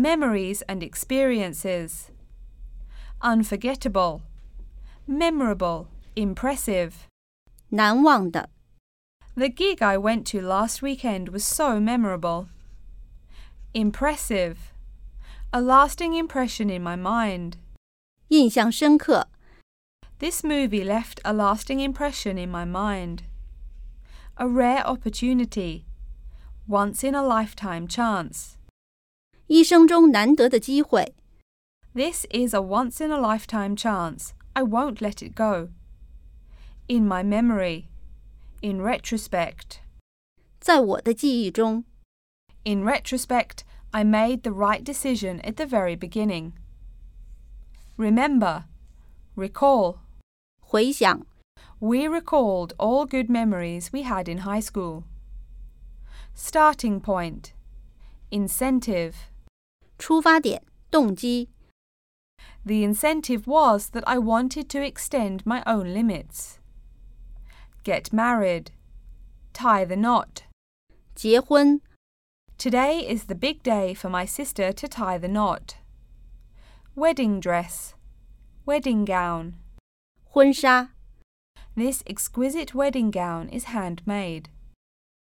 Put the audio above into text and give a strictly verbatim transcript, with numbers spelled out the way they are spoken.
Memories and experiences. Unforgettable, memorable, impressive. 难忘的 The gig I went to last weekend was so memorable. Impressive, a lasting impression in my mind. 印象深刻 This movie left a lasting impression in my mind. A rare opportunity, once in a lifetime chance. 一生中难得的机会 This is a once in a lifetime chance. I won't let it go. In my memory, in retrospect. 在我的记忆中 In retrospect, I made the right decision at the very beginning. Remember, recall. 回想 We recalled all good memories we had in high school. Starting point, incentive. 出发点动机 The incentive was that I wanted to extend my own limits. Get married. Tie the knot. 结婚 Today is the big day for my sister to tie the knot. Wedding dress. Wedding gown. 婚纱 This exquisite wedding gown is handmade.